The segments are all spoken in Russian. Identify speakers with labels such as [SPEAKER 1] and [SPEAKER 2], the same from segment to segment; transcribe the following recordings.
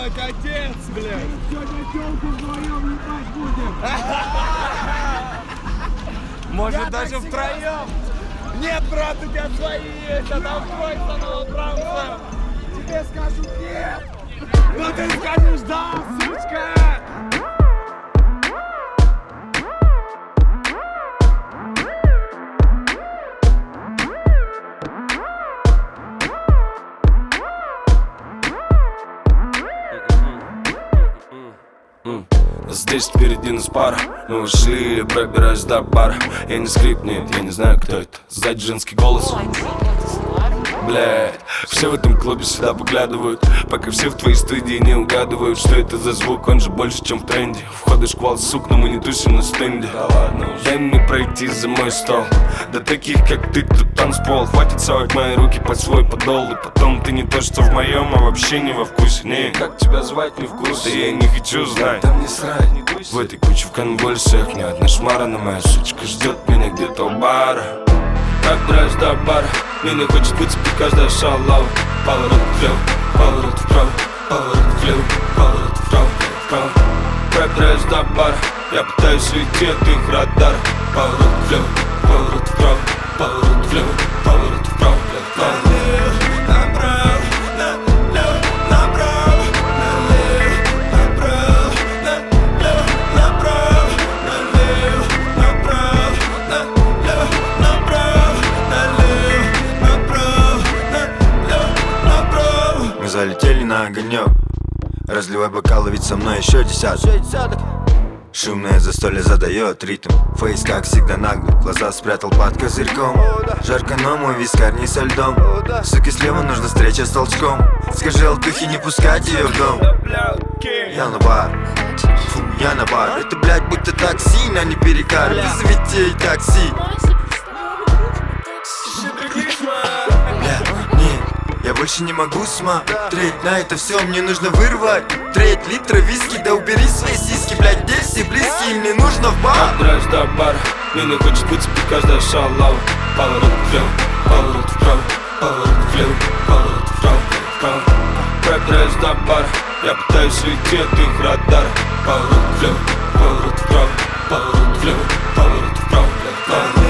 [SPEAKER 1] делать, отец, блядь?
[SPEAKER 2] Сегодня тёлку вдвоем ебать будем.
[SPEAKER 1] Может, даже втроем? Нет, брат, у тебя свои есть, а там твой за новобранца.
[SPEAKER 2] Тебе скажут нет.
[SPEAKER 1] Ну ты скажешь да, сучка!
[SPEAKER 3] Здесь впереди нас пара. Мы ушли, пробираюсь до бара. Я не скрип, нет, я не знаю, кто это. Сзади женский голос. Блядь, все в этом клубе сюда поглядывают, пока все в твоей студии не угадывают, что это за звук, он же больше, чем в тренде. Входы шквал, сук, но мы не тусим на стенде. Да ладно уже. Дай мне пройти за мой стол. Да таких, как ты, тут танцпол. Хватит совать мои руки под свой подол. И потом ты не то, что в моем, а вообще не во вкусе. Не, как тебя звать, не в курсе. Да я не хочу знать. Там не срать, не дуйся. В этой куче в конвульсиях ни одна шмара, но моя сучка ждет меня где-то у бара. Пробираюсь до бара. Меня хочет выцепить каждая шалава. Поворот влево, поворот вправо, поворот влево, поворот вправо, вправо. Пробираюсь до бара. Я пытаюсь уйти от их радара. Поворот влево, поворот вправо, поворот влево, поворот вправо, вправо.
[SPEAKER 4] Залетели на огонек. Разливай бокалы, ведь со мной еще десяток. Шумное застолье задает ритм. Фейс, как всегда, наглый. Глаза спрятал под козырьком. Жарко, но мой вискарь не со льдом. Суки, слева нужна встреча с толчком. Скажи алтухе не пускать ее в дом. Я на бар, фу, я на бар. Это, блядь, будто такси, на не перекар. Вызовите ей такси. Я больше не могу смотреть на это все, мне нужно вырвать треть литра виски, да убери свои сиськи, блядь, здесь все близкие, мне нужно в бар.
[SPEAKER 3] Пробираюсь до бара, меня хочет выцепить каждая шалава. Поворот влево, поворот вправо, поворот влево, поворот вправо, вправо. Пробираюсь до бара, я пытаюсь уйти от их радара. Поворот влево, поворот вправо, поворот влево, поворот вправо, вправо.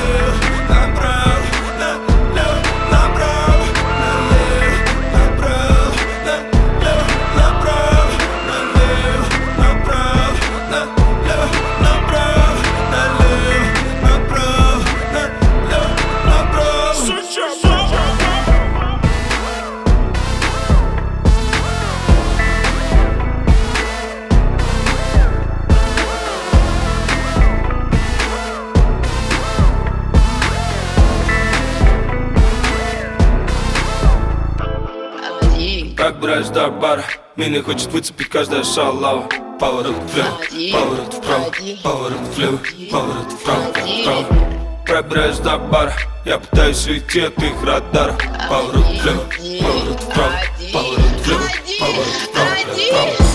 [SPEAKER 3] Пробираюсь до бара, меня хочет выцепить каждая шалава. Поворот влево, поворот вправо, поворот влево, поворот вправо, вправо. Пробираюсь до бара, я пытаюсь уйти от их радара. Поворот влево, поворот вправо, поворот влево, поворот вправо, вправо.